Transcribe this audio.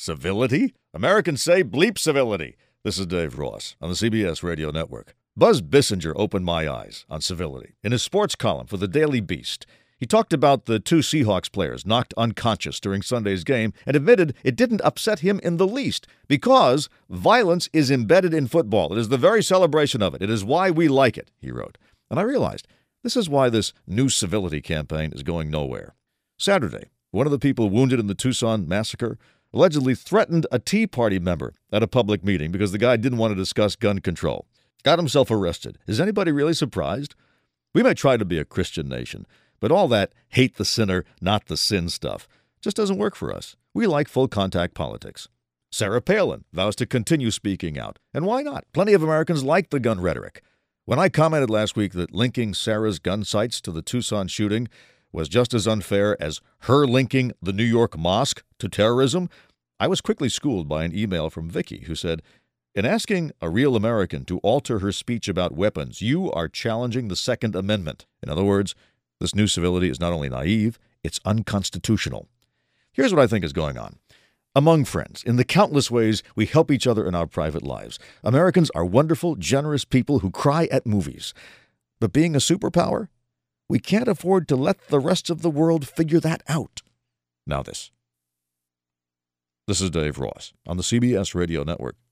Civility? Americans say bleep civility. This is Dave Ross on the CBS Radio Network. Buzz Bissinger opened my eyes on civility in his sports column for the Daily Beast. He talked about the two Seahawks players knocked unconscious during Sunday's game and admitted it didn't upset him in the least because violence is embedded in football. It is the very celebration of it. It is why we like it, he wrote. And I realized this is why this new civility campaign is going nowhere. Saturday, one of the people wounded in the Tucson massacre allegedly threatened a Tea Party member at a public meeting because the guy didn't want to discuss gun control. Got himself arrested. Is anybody really surprised? We may try to be a Christian nation, but all that hate the sinner, not the sin stuff just doesn't work for us. We like full-contact politics. Sarah Palin vows to continue speaking out. And why not? Plenty of Americans like the gun rhetoric. When I commented last week that linking Sarah's gun sites to the Tucson shooting was just as unfair as her linking the New York mosque to terrorism, I was quickly schooled by an email from Vicky who said, "In asking a real American to alter her speech about weapons, you are challenging the Second Amendment." In other words, this new civility is not only naive, it's unconstitutional. Here's what I think is going on. Among friends, in the countless ways we help each other in our private lives, Americans are wonderful, generous people who cry at movies. But being a superpower, we can't afford to let the rest of the world figure that out. Now this. This is Dave Ross on the CBS Radio Network.